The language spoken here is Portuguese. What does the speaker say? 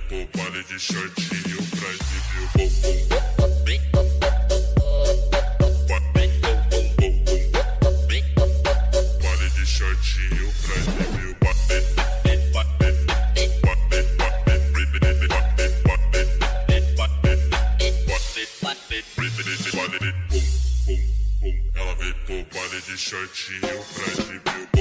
pro baile de shortinho pra exibir o bumbum. Baile de shortinho pra exibir o ela veio pro baile de shortinho pra exibir o